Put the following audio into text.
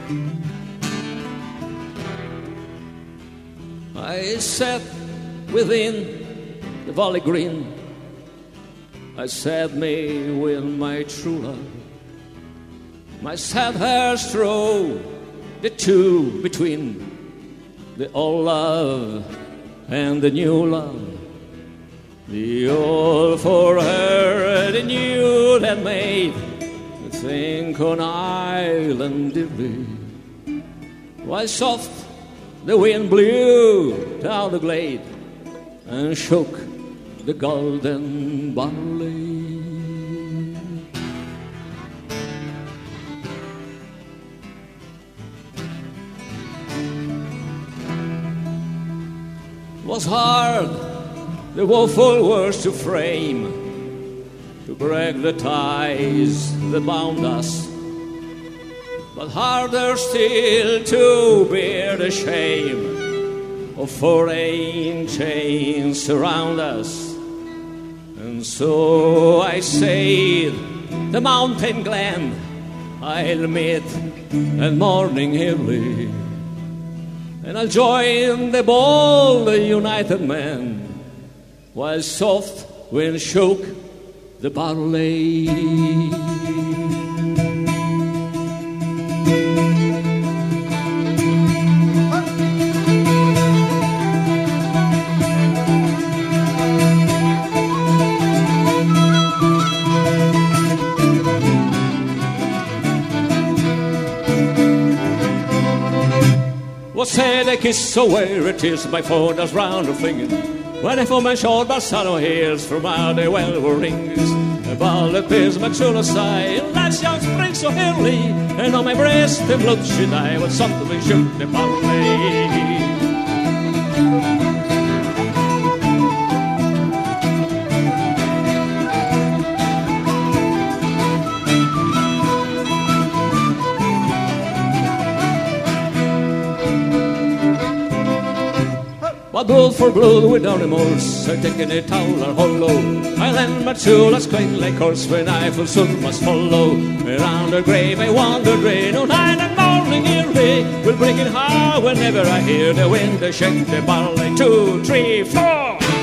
I sat within the valley green. I sat me with my true love. My sad hairs throw the two between the old love and the new love. The old for her, the new that made me think on island dearly. Why soft the wind blew down the glade and shook the golden barley. Was hard the woeful words to frame, to break the ties that bound us, but harder still to bear the shame of foreign chains around us. And so I said, the mountain glen I'll meet at morning early, and I'll join the bold united men, while soft wind shook the barley. Was said a kiss so where it is, my phone does round her finger. When I found my short bassano hears from out the well rings. The bullet is my true sigh, last young spring so early, and on my breast the blood she died, when something shook the barley. But blood for blood without remorse, I taken a towel or hollow. I lend my tool as quaint like horse when I full soon must follow. Around her grave I wandered rain, oh night and morning early. Will break it hard whenever I hear the wind shake the barley. 2, 3, 4.